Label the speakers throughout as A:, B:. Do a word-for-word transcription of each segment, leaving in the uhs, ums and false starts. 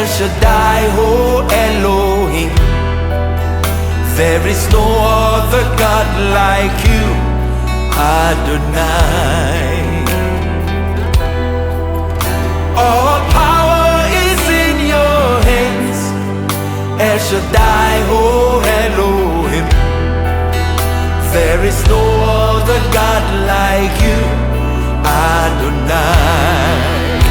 A: El Shaddai, oh Elohim. There is no other God like you, Adonai. All power is in your hands, El Shaddai, oh Elohim. There is no other God like you, Adonai.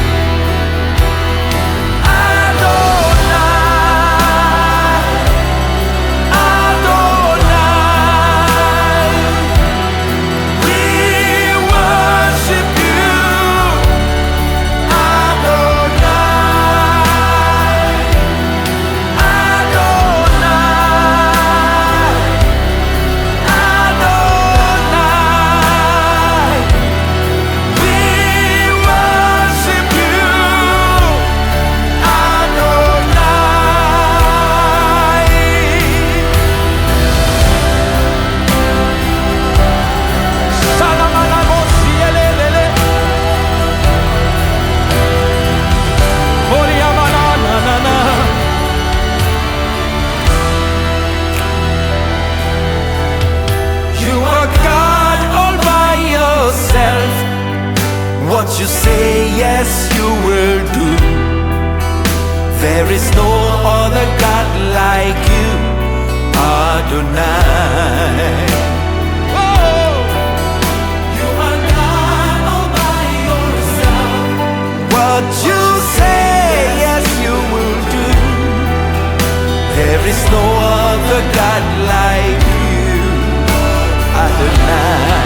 A: What you say, yes, you will do. There is no other God like you, Adonai. Oh, you are God all by yourself. What you say, yes, you will do. There is no other God like you, Adonai.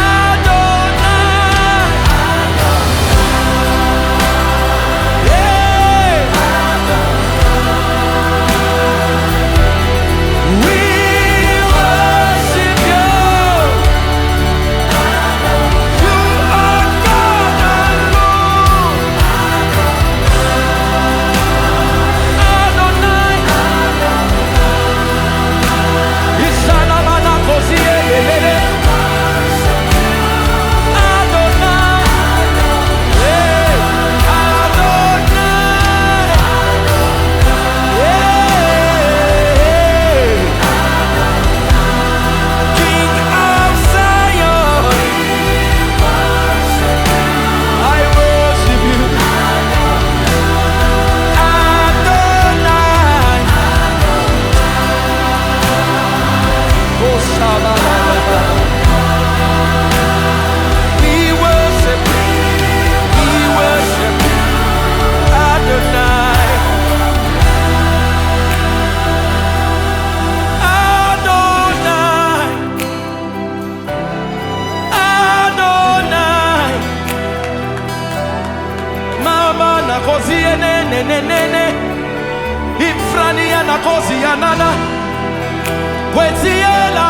A: Nene Ifrania na kozi ya nana Kwetiela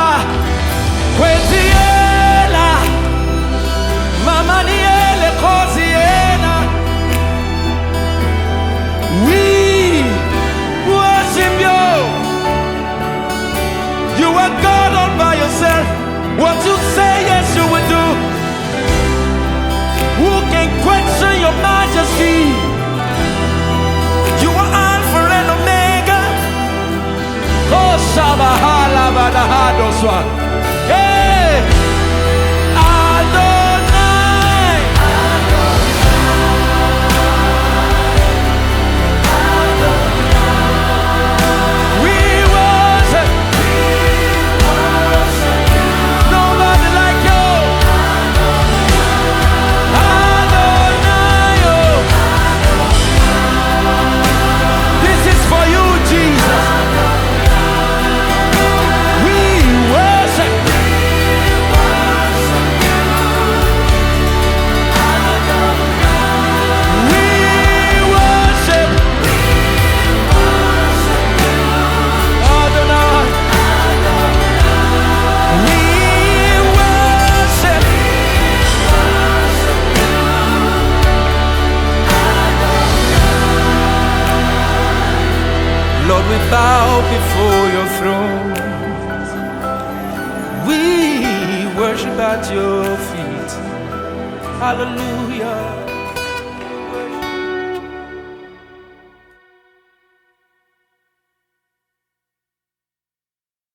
A: Kwetiela Mama niele kozi ena. We worship you. You are God all by yourself. What you say, yes you will do. Who can question your majesty? You are Alpha and Omega. Oh, Shabahala Badahadoswa. Hey, Adonai. We worship. Nobody like you. Adonai. This is for you, Jesus. We worship. We worship. Adonai. We worship. Lord, we bow before your throne. We worship at your feet. Hallelujah.